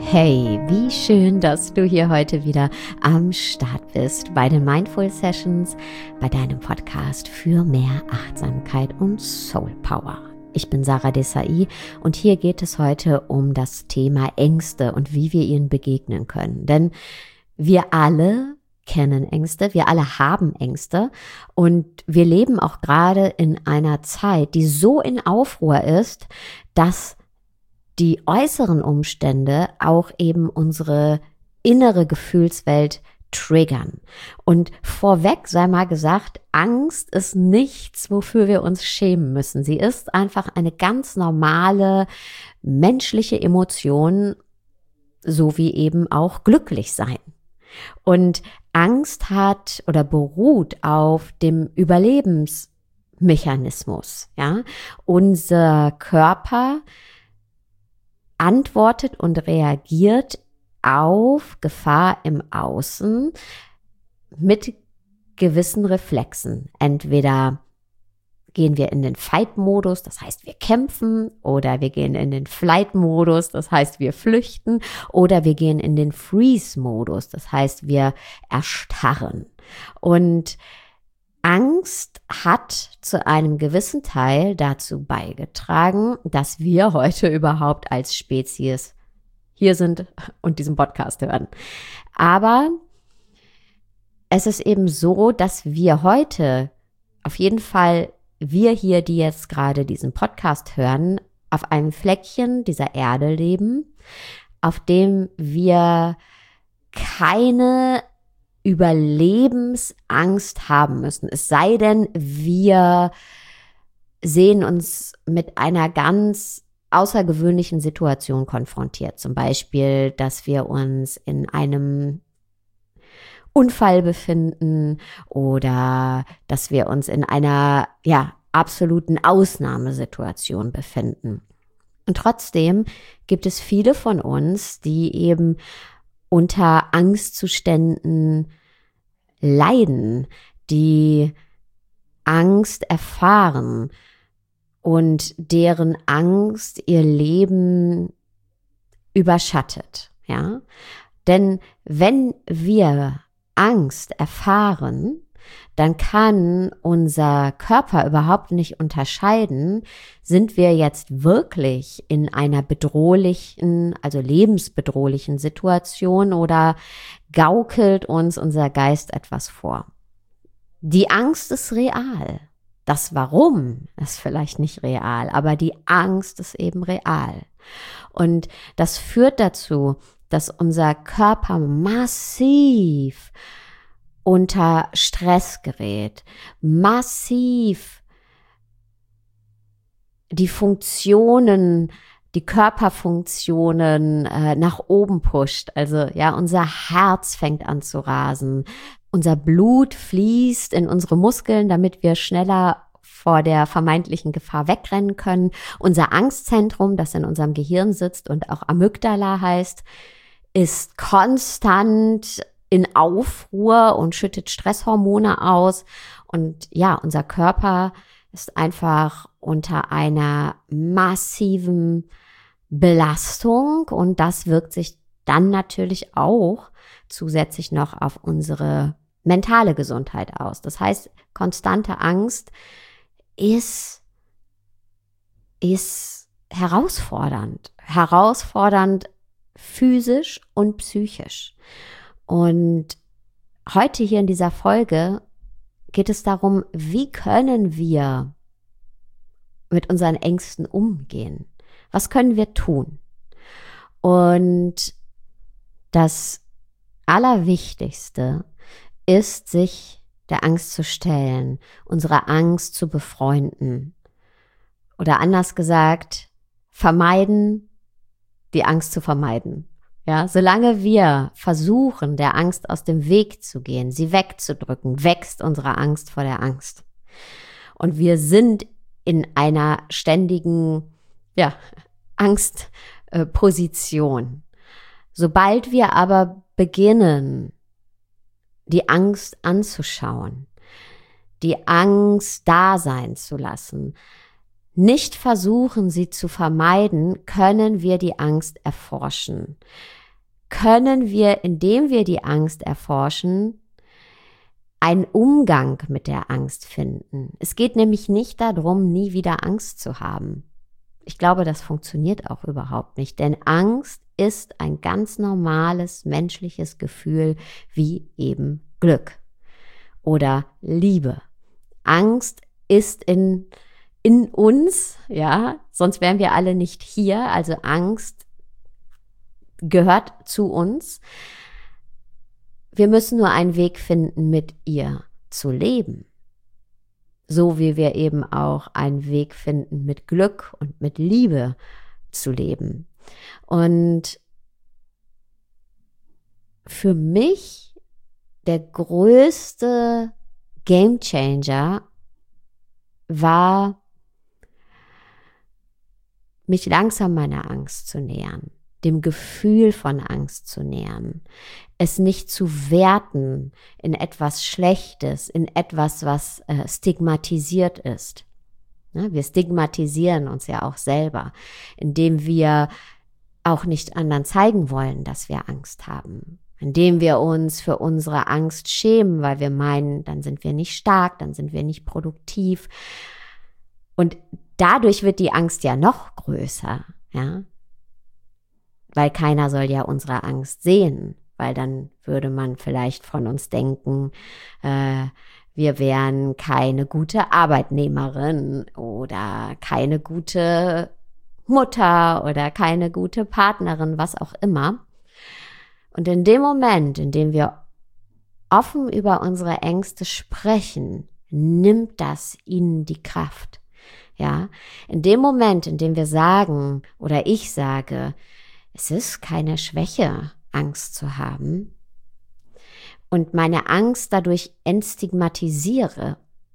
Hey, wie schön, dass du hier heute wieder am Start bist bei den Mindful Sessions, bei deinem Podcast für mehr Achtsamkeit und Soul Power. Ich bin Sarah Desai und hier geht es heute um das Thema Ängste und wie wir ihnen begegnen können. Denn wir alle kennen Ängste, wir alle haben Ängste und wir leben auch gerade in einer Zeit, die so in Aufruhr ist, dass die äußeren Umstände auch eben unsere innere Gefühlswelt triggern. Und vorweg sei mal gesagt, Angst ist nichts, wofür wir uns schämen müssen. Sie ist einfach eine ganz normale menschliche Emotion, so wie eben auch glücklich sein. Und Angst hat oder beruht auf dem Überlebensmechanismus. Ja? Unser Körper antwortet und reagiert auf Gefahr im Außen mit gewissen Reflexen. Entweder gehen wir in den Fight-Modus, das heißt wir kämpfen, oder wir gehen in den Flight-Modus, das heißt wir flüchten, oder wir gehen in den Freeze-Modus, das heißt wir erstarren. Und Angst hat zu einem gewissen Teil dazu beigetragen, dass wir heute überhaupt als Spezies hier sind und diesen Podcast hören. Aber es ist eben so, dass wir heute, auf jeden Fall wir hier, die jetzt gerade diesen Podcast hören, auf einem Fleckchen dieser Erde leben, auf dem wir keine Überlebensangst haben müssen. Es sei denn, wir sehen uns mit einer ganz außergewöhnlichen Situation konfrontiert. Zum Beispiel, dass wir uns in einem Unfall befinden oder dass wir uns in einer absoluten Ausnahmesituation befinden. Und trotzdem gibt es viele von uns, die eben unter Angstzuständen leiden, die Angst erfahren und deren Angst ihr Leben überschattet, ja? Denn wenn wir Angst erfahren, dann kann unser Körper überhaupt nicht unterscheiden, sind wir jetzt wirklich in einer bedrohlichen, also lebensbedrohlichen Situation oder gaukelt uns unser Geist etwas vor. Die Angst ist real. Das Warum ist vielleicht nicht real, aber die Angst ist eben real. Und das führt dazu, dass unser Körper massiv unter Stress gerät, massiv die Körperfunktionen nach oben pusht. Also ja, unser Herz fängt an zu rasen, unser Blut fließt in unsere Muskeln, damit wir schneller vor der vermeintlichen Gefahr wegrennen können. Unser Angstzentrum, das in unserem Gehirn sitzt und auch Amygdala heißt, ist konstant in Aufruhr und schüttet Stresshormone aus. Und ja, unser Körper ist einfach unter einer massiven Belastung und das wirkt sich dann natürlich auch zusätzlich noch auf unsere mentale Gesundheit aus. Das heißt, konstante Angst ist herausfordernd physisch und psychisch. Und heute hier in dieser Folge geht es darum, wie können wir mit unseren Ängsten umgehen? Was können wir tun? Und das Allerwichtigste ist, sich der Angst zu stellen, unsere Angst zu befreunden. Oder anders gesagt, vermeiden, die Angst zu vermeiden. Ja, solange wir versuchen, der Angst aus dem Weg zu gehen, sie wegzudrücken, wächst unsere Angst vor der Angst. Und wir sind in einer ständigen, Angstposition. Sobald wir aber beginnen, die Angst anzuschauen, die Angst da sein zu lassen, nicht versuchen, sie zu vermeiden, können wir die Angst erforschen. können wir, indem wir die Angst erforschen, einen Umgang mit der Angst finden. Es geht nämlich nicht darum, nie wieder Angst zu haben. Ich glaube, das funktioniert auch überhaupt nicht, denn Angst ist ein ganz normales menschliches Gefühl wie eben Glück oder Liebe. Angst ist in uns, ja, sonst wären wir alle nicht hier. Also Angst gehört zu uns. Wir müssen nur einen Weg finden, mit ihr zu leben. So wie wir eben auch einen Weg finden, mit Glück und mit Liebe zu leben. Und für mich der größte Gamechanger war, mich langsam meiner Angst zu nähern, dem Gefühl von Angst zu nähern, es nicht zu werten in etwas Schlechtes, in etwas, was stigmatisiert ist. Ja, wir stigmatisieren uns ja auch selber, indem wir auch nicht anderen zeigen wollen, dass wir Angst haben, indem wir uns für unsere Angst schämen, weil wir meinen, dann sind wir nicht stark, dann sind wir nicht produktiv. Und dadurch wird die Angst ja noch größer, ja, weil keiner soll ja unsere Angst sehen, weil dann würde man vielleicht von uns denken, wir wären keine gute Arbeitnehmerin oder keine gute Mutter oder keine gute Partnerin, was auch immer. Und in dem Moment, in dem wir offen über unsere Ängste sprechen, nimmt das ihnen die Kraft. Ja, in dem Moment, in dem wir sagen oder ich sage, es ist keine Schwäche, Angst zu haben und meine Angst dadurch entstigmatisiere,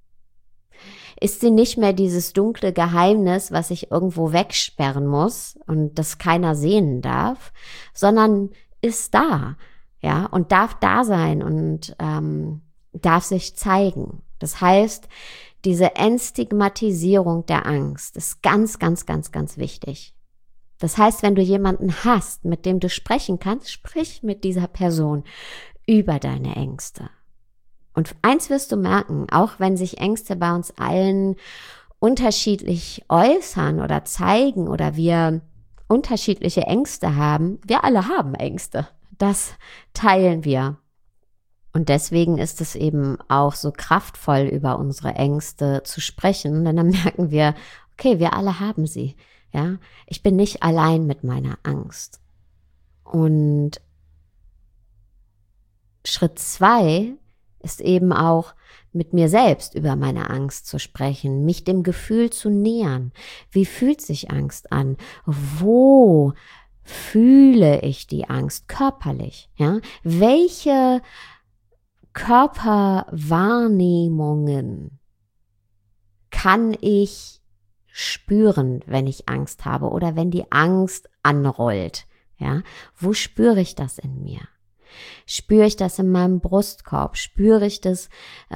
ist sie nicht mehr dieses dunkle Geheimnis, was ich irgendwo wegsperren muss und das keiner sehen darf, sondern ist da, ja, und darf da sein und darf sich zeigen. Das heißt, diese Entstigmatisierung der Angst ist ganz, ganz, ganz, ganz wichtig. Das heißt, wenn du jemanden hast, mit dem du sprechen kannst, sprich mit dieser Person über deine Ängste. Und eins wirst du merken, auch wenn sich Ängste bei uns allen unterschiedlich äußern oder zeigen oder wir unterschiedliche Ängste haben, wir alle haben Ängste. Das teilen wir. Und deswegen ist es eben auch so kraftvoll, über unsere Ängste zu sprechen, denn dann merken wir, okay, wir alle haben sie. Ja, ich bin nicht allein mit meiner Angst. Und Schritt 2 ist eben auch, mit mir selbst über meine Angst zu sprechen, mich dem Gefühl zu nähern. Wie fühlt sich Angst an? Wo fühle ich die Angst körperlich? Ja, welche Körperwahrnehmungen kann ich spüren, wenn ich Angst habe oder wenn die Angst anrollt? Ja, wo spüre ich das in mir? Spüre ich das in meinem Brustkorb? Spüre ich das,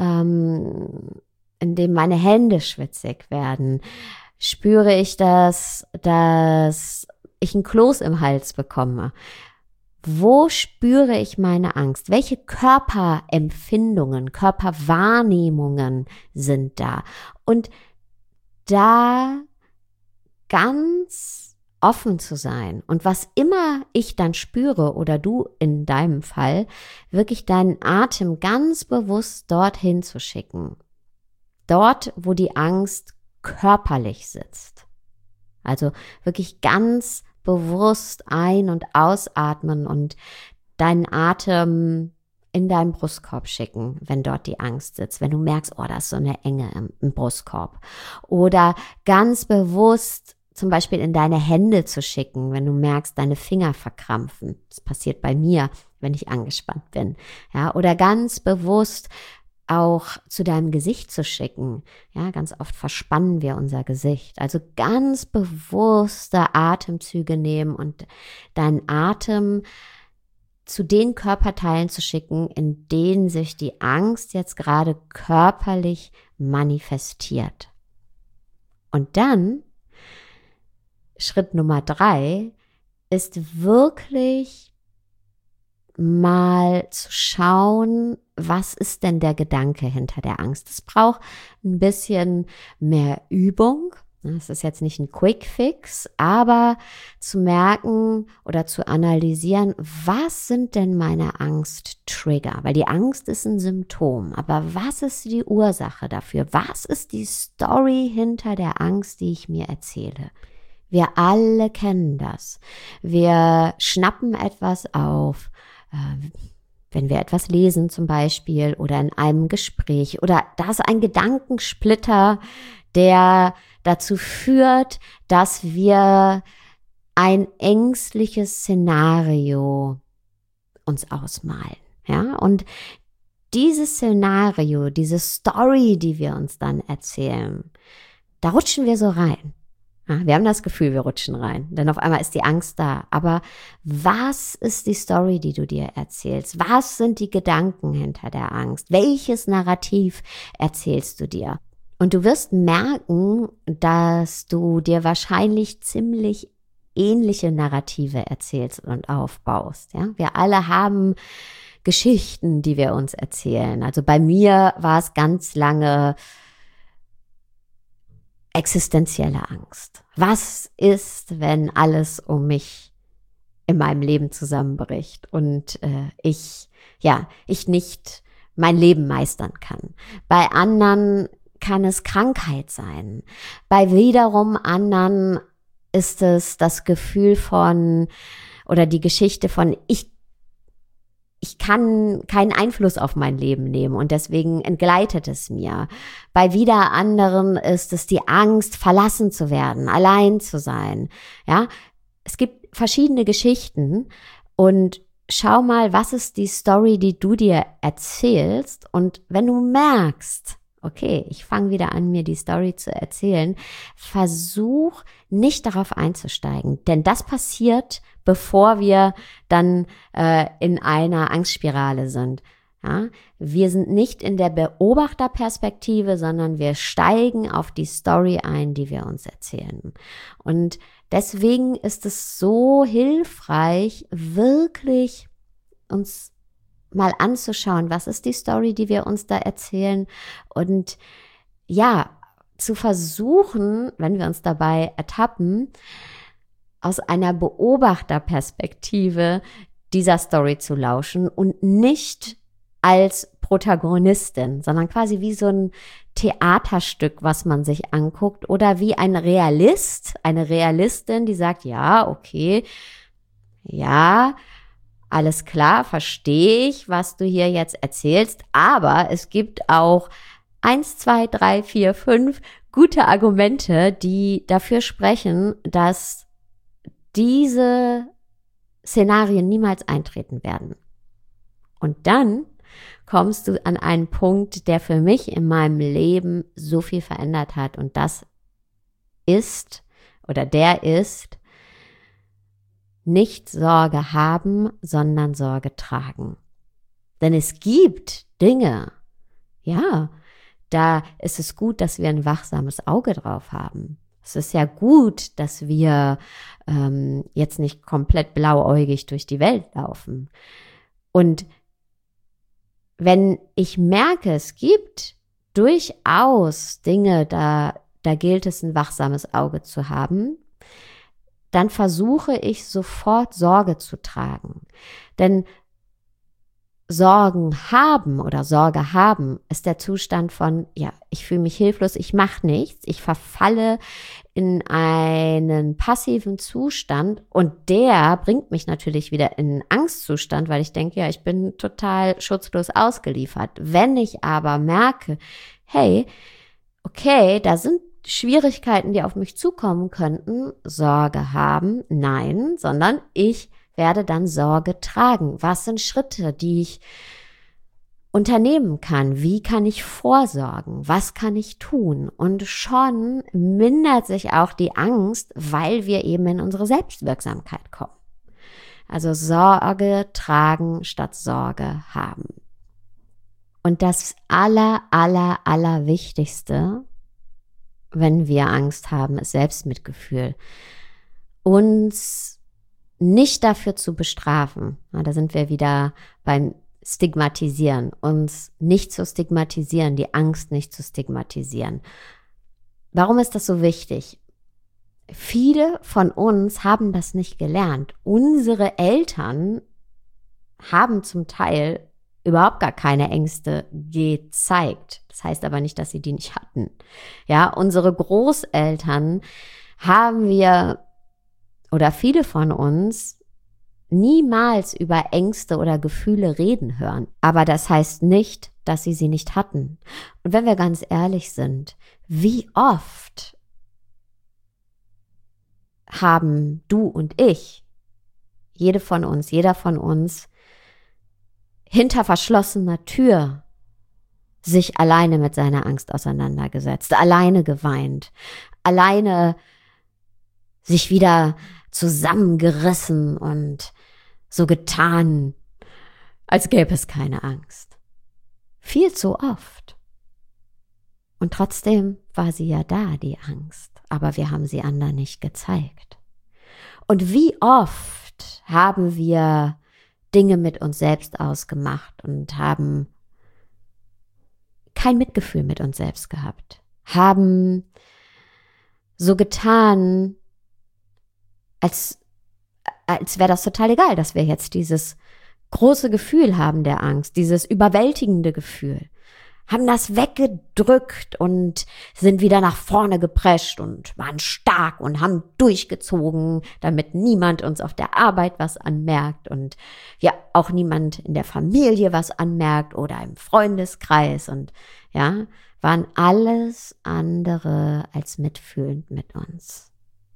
indem meine Hände schwitzig werden? Spüre ich das, dass ich ein Kloß im Hals bekomme? Wo spüre ich meine Angst? Welche Körperempfindungen, Körperwahrnehmungen sind da? Und da ganz offen zu sein und was immer ich dann spüre oder du in deinem Fall, wirklich deinen Atem ganz bewusst dorthin zu schicken. Dort, wo die Angst körperlich sitzt. Also wirklich ganz bewusst ein- und ausatmen und deinen Atem in deinen Brustkorb schicken, wenn dort die Angst sitzt, wenn du merkst, oh, da ist so eine Enge im Brustkorb. Oder ganz bewusst zum Beispiel in deine Hände zu schicken, wenn du merkst, deine Finger verkrampfen. Das passiert bei mir, wenn ich angespannt bin. Ja, oder ganz bewusst auch zu deinem Gesicht zu schicken. Ja, ganz oft verspannen wir unser Gesicht. Also ganz bewusste Atemzüge nehmen und deinen Atem zu den Körperteilen zu schicken, in denen sich die Angst jetzt gerade körperlich manifestiert. Und dann Schritt Nummer 3 ist wirklich mal zu schauen, was ist denn der Gedanke hinter der Angst? Es braucht ein bisschen mehr Übung. Es ist jetzt nicht ein Quick Fix, aber zu merken oder zu analysieren, was sind denn meine Angst-Trigger? Weil die Angst ist ein Symptom, aber was ist die Ursache dafür? Was ist die Story hinter der Angst, die ich mir erzähle? Wir alle kennen das. Wir schnappen etwas auf, wenn wir etwas lesen zum Beispiel oder in einem Gespräch oder da ist ein Gedankensplitter, der dazu führt, dass wir ein ängstliches Szenario uns ausmalen. Ja? Und dieses Szenario, diese Story, die wir uns dann erzählen, da rutschen wir so rein. Ja, wir haben das Gefühl, wir rutschen rein, denn auf einmal ist die Angst da. Aber was ist die Story, die du dir erzählst? Was sind die Gedanken hinter der Angst? Welches Narrativ erzählst du dir? Und du wirst merken, dass du dir wahrscheinlich ziemlich ähnliche Narrative erzählst und aufbaust. Ja? Wir alle haben Geschichten, die wir uns erzählen. Also bei mir war es ganz lange existenzielle Angst. Was ist, wenn alles um mich in meinem Leben zusammenbricht und ich nicht mein Leben meistern kann? Bei anderen kann es Krankheit sein. Bei wiederum anderen ist es das Gefühl von oder die Geschichte von ich kann keinen Einfluss auf mein Leben nehmen und deswegen entgleitet es mir. Bei wieder anderen ist es die Angst, verlassen zu werden, allein zu sein. Ja, es gibt verschiedene Geschichten und schau mal, was ist die Story, die du dir erzählst und wenn du merkst, okay, ich fange wieder an, mir die Story zu erzählen, versuch nicht darauf einzusteigen, denn das passiert, bevor wir dann in einer Angstspirale sind. Ja? Wir sind nicht in der Beobachterperspektive, sondern wir steigen auf die Story ein, die wir uns erzählen. Und deswegen ist es so hilfreich, wirklich uns mal anzuschauen, was ist die Story, die wir uns da erzählen und ja, zu versuchen, wenn wir uns dabei ertappen, aus einer Beobachterperspektive dieser Story zu lauschen und nicht als Protagonistin, sondern quasi wie so ein Theaterstück, was man sich anguckt oder wie ein Realist, eine Realistin, die sagt, ja, okay, ja, alles klar, verstehe ich, was du hier jetzt erzählst, aber es gibt auch 1, 2, 3, 4, 5 gute Argumente, die dafür sprechen, dass diese Szenarien niemals eintreten werden. Und dann kommst du an einen Punkt, der für mich in meinem Leben so viel verändert hat. Und das ist, oder der ist, nicht Sorge haben, sondern Sorge tragen. Denn es gibt Dinge, ja, da ist es gut, dass wir ein wachsames Auge drauf haben. Es ist ja gut, dass wir jetzt nicht komplett blauäugig durch die Welt laufen. Und wenn ich merke, es gibt durchaus Dinge, da gilt es, ein wachsames Auge zu haben, dann versuche ich sofort Sorge zu tragen. Denn Sorge haben ist der Zustand von, ja, ich fühle mich hilflos, ich mache nichts, ich verfalle in einen passiven Zustand und der bringt mich natürlich wieder in einen Angstzustand, weil ich denke, ja, ich bin total schutzlos ausgeliefert. Wenn ich aber merke, hey, okay, da sind Schwierigkeiten, die auf mich zukommen könnten, Sorge haben, nein, sondern ich werde dann Sorge tragen. Was sind Schritte, die ich unternehmen kann? Wie kann ich vorsorgen? Was kann ich tun? Und schon mindert sich auch die Angst, weil wir eben in unsere Selbstwirksamkeit kommen. Also Sorge tragen statt Sorge haben. Und das Allerwichtigste, wenn wir Angst haben, ist Selbstmitgefühl. Uns nicht dafür zu bestrafen. Ja, da sind wir wieder beim Stigmatisieren, uns nicht zu stigmatisieren, die Angst nicht zu stigmatisieren. Warum ist das so wichtig? Viele von uns haben das nicht gelernt. Unsere Eltern haben zum Teil überhaupt gar keine Ängste gezeigt. Das heißt aber nicht, dass sie die nicht hatten. Ja, unsere Großeltern haben wir oder viele von uns niemals über Ängste oder Gefühle reden hören. Aber das heißt nicht, dass sie nicht hatten. Und wenn wir ganz ehrlich sind, wie oft haben du und ich, jeder von uns, hinter verschlossener Tür sich alleine mit seiner Angst auseinandergesetzt, alleine geweint, alleine sich wieder zusammengerissen und so getan, als gäbe es keine Angst. Viel zu oft. Und trotzdem war sie ja da, die Angst. Aber wir haben sie anderen nicht gezeigt. Und wie oft haben wir Dinge mit uns selbst ausgemacht und haben kein Mitgefühl mit uns selbst gehabt. Haben so getan, als wäre das total egal, dass wir jetzt dieses große Gefühl haben der Angst, dieses überwältigende Gefühl, haben das weggedrückt und sind wieder nach vorne geprescht und waren stark und haben durchgezogen, damit niemand uns auf der Arbeit was anmerkt und ja auch niemand in der Familie was anmerkt oder im Freundeskreis und ja, waren alles andere als mitfühlend mit uns.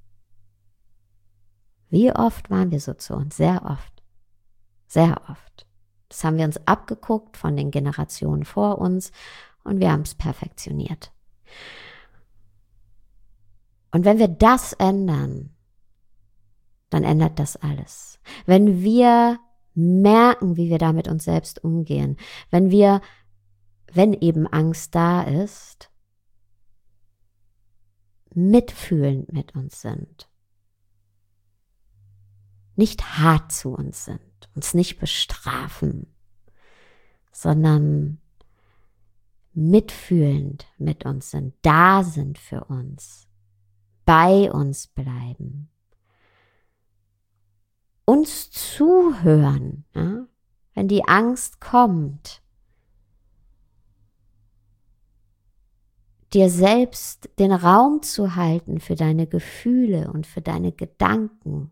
Wie oft waren wir so zu uns? Sehr oft. Sehr oft. Das haben wir uns abgeguckt von den Generationen vor uns und wir haben es perfektioniert. Und wenn wir das ändern, dann ändert das alles. Wenn wir merken, wie wir da mit uns selbst umgehen, wenn eben Angst da ist, mitfühlend mit uns sind, nicht hart zu uns sind, uns nicht bestrafen, sondern mitfühlend mit uns sind, da sind für uns, bei uns bleiben, uns zuhören, ja? Wenn die Angst kommt, dir selbst den Raum zu halten für deine Gefühle und für deine Gedanken,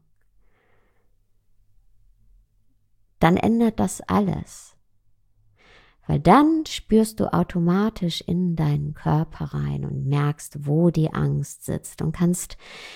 dann ändert das alles. Weil dann spürst du automatisch in deinen Körper rein und merkst, wo die Angst sitzt und kannst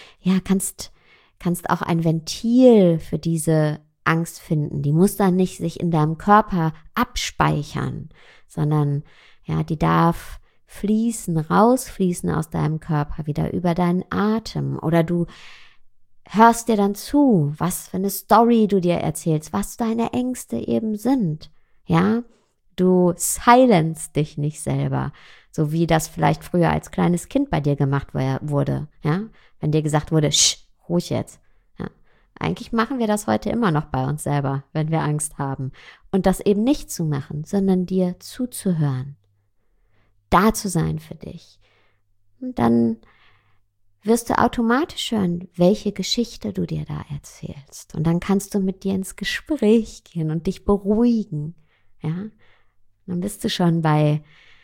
auch ein Ventil für diese Angst finden. Die muss dann nicht sich in deinem Körper abspeichern, sondern ja, die darf fließen, rausfließen aus deinem Körper, wieder über deinen Atem. Oder du hörst dir dann zu, was für eine Story du dir erzählst, was deine Ängste eben sind. Ja, du silenzt dich nicht selber, so wie das vielleicht früher als kleines Kind bei dir gemacht wurde. Ja, wenn dir gesagt wurde, ruhig jetzt. Ja, eigentlich machen wir das heute immer noch bei uns selber, wenn wir Angst haben. Und das eben nicht zu machen, sondern dir zuzuhören, da zu sein für dich. Und dann wirst du automatisch hören, welche Geschichte du dir da erzählst. Und dann kannst du mit dir ins Gespräch gehen und dich beruhigen. Ja? Dann bist du schon bei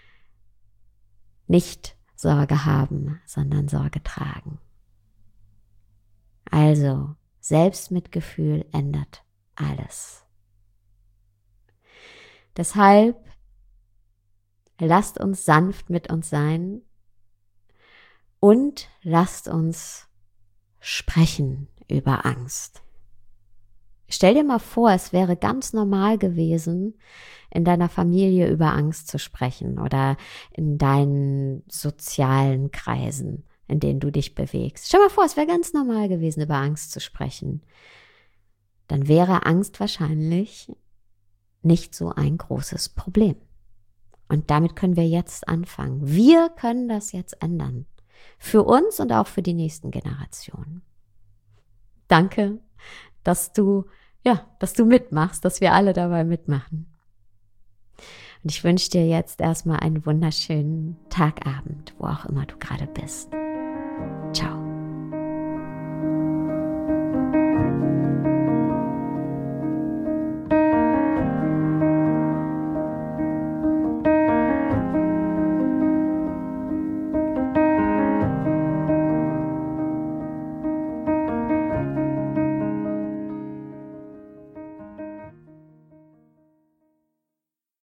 nicht Sorge haben, sondern Sorge tragen. Also, Selbstmitgefühl ändert alles. Deshalb lasst uns sanft mit uns sein und lasst uns sprechen über Angst. Stell dir mal vor, es wäre ganz normal gewesen, in deiner Familie über Angst zu sprechen oder in deinen sozialen Kreisen, in denen du dich bewegst. Stell dir mal vor, es wäre ganz normal gewesen, über Angst zu sprechen. Dann wäre Angst wahrscheinlich nicht so ein großes Problem. Und damit können wir jetzt anfangen. Wir können das jetzt ändern. Für uns und auch für die nächsten Generationen. Danke, dass du mitmachst, dass wir alle dabei mitmachen. Und ich wünsche dir jetzt erstmal einen wunderschönen Tagabend, wo auch immer du gerade bist. Ciao.